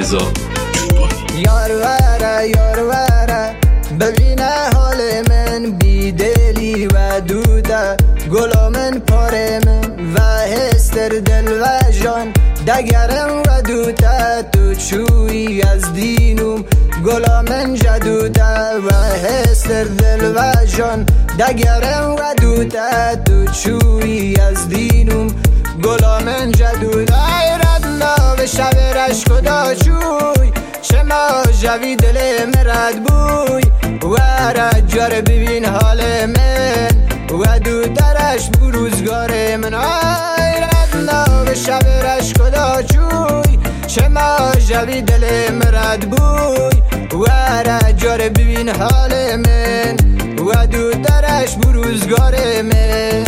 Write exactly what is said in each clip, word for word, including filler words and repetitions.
رضا چوبانی. یار وره یار وره ببینه حال من بیدلی و دوده گلا من پاره من و هستر دل و جان دگرم و دوته تو چوی از دینوم گلا من جدوده و هستر دل و جان دگرم و دوته تو چوی از دینوم گلا من جدوده ای ردلا به شب رشک و داچوی چه ما جوی دل مرد بوی و رجار ببین حال من و دو درش بروزگار من ای ردلا به شب رشک و داچوی چه ما جوی دل مرد بوی و رجار ببین حال من و دو درش بروزگار من.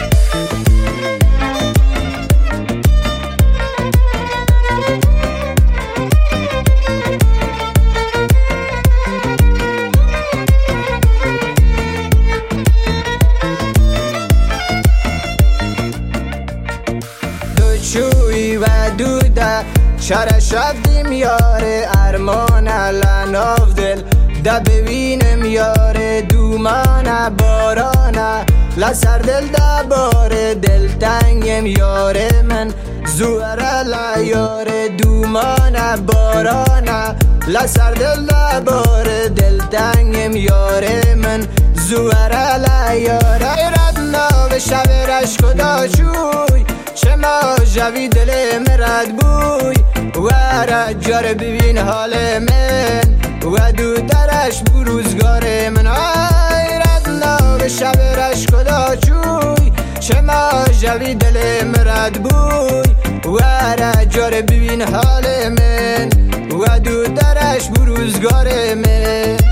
چوی و دوده چرا شفتیم یار ارمان لناف دل ده ببینم یار دومان بارانه لسر دل ده بار دل تنگم یار من زوره لیار دومان بارانه لسر دل ده بار دل تنگم یار من زوره لیار ردنا به شب رشک و داچوی چه ما جوی دل مرد بوی و رجار ببین حال من و دو درش بروزگار من ای ردلا به شب رشک و داچوی چه ما جوی دل مرد بوی و رجار ببین حال من و دو درش بروزگار من.